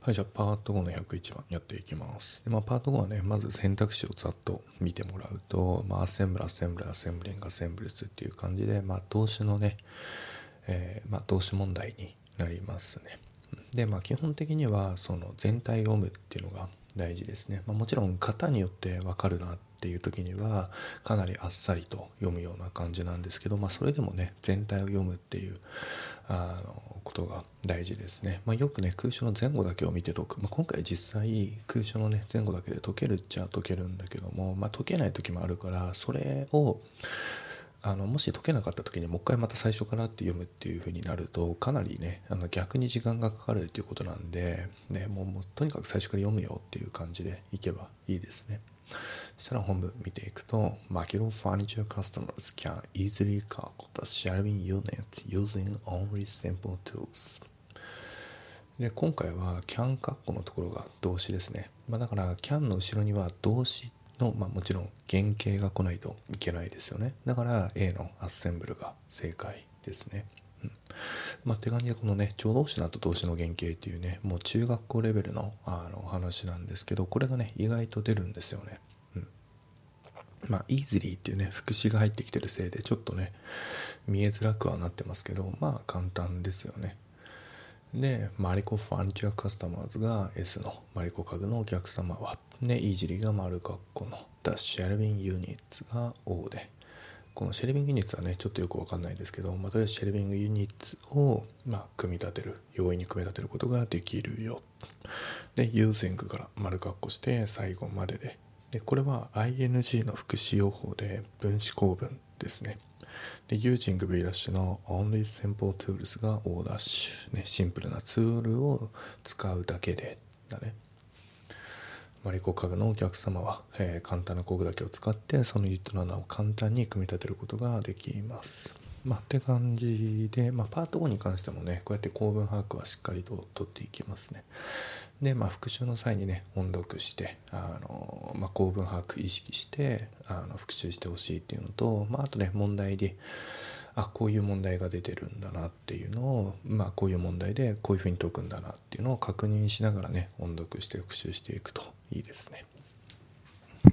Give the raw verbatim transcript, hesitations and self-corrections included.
はい、じゃあパートごのひゃくいちばんやっていきます。で、まあ、パートごはね、まず選択肢をざっと見てもらうと、まあ、アセンブル、アセンブル、アセンブリング、アセンブルスっていう感じで、まあ、動詞のね、えー、まあ、動詞問題になりますね。で、まあ、基本的にはその全体を読むっていうのが大事ですね。まあ、もちろん型によって分かるなっていう時にはかなりあっさりと読むような感じなんですけど、まあ、それでもね全体を読むっていうあのことが大事ですね。まあ、よくね空所の前後だけを見て解く、まあ、今回実際空所のね前後だけで解けるっちゃ解けるんだけども、まあ、解けない時もあるからそれをあのもし解けなかった時にもう一回また最初からって読むっていう風になるとかなりねあの逆に時間がかかるっていうことなんで、ね、もうもうとにかく最初から読むよっていう感じでいけばいいですね。そしたら本文見ていくと Makiro Furniture customers can easily calculate the shelving unit using only simple tools。で今回は can カッコのところが動詞ですね。まあ、だから can の後ろには動詞の、まあ、もちろん原型が来ないといけないですよね。だから A のアッセンブルが正解ですね。うん、まあって感じでこのね助動詞の後動詞の原型っていうねもう中学校レベルのあの話なんですけど、これがね意外と出るんですよね。うん、まあ easily っていうね副詞が入ってきてるせいでちょっとね見えづらくはなってますけど、まあ簡単ですよね。で、マリコファーニチャーカスタマーズが S のマリコ家具のお客様は、で、イージリが丸括弧の The Shelving Units が O で、このシェルビングユニッツはね、ちょっとよくわかんないですけど、まあ、とりあえずシェルビングユニッツを、まあ、組み立てる、容易に組み立てることができるよ。で、using から丸括弧して最後までで、で、これは アイエヌジー の副詞用法で分子構文ですね。で、using V' の only simple tools が O'、ね、シンプルなツールを使うだけでだね。マリコ家具のお客様は、えー、簡単な工具だけを使ってそのユニットの穴を簡単に組み立てることができます。まあって感じで、まあ、パートごに関してもねこうやって構文把握はしっかりと取っていきますね。で、まあ、復習の際にね音読してあの、まあ、構文把握意識してあの復習してほしいっていうのと、まあ、あとね問題であこういう問題が出てるんだなっていうのを、まあ、こういう問題でこういうふうに解くんだなっていうのを確認しながらね音読して復習していくといいですね。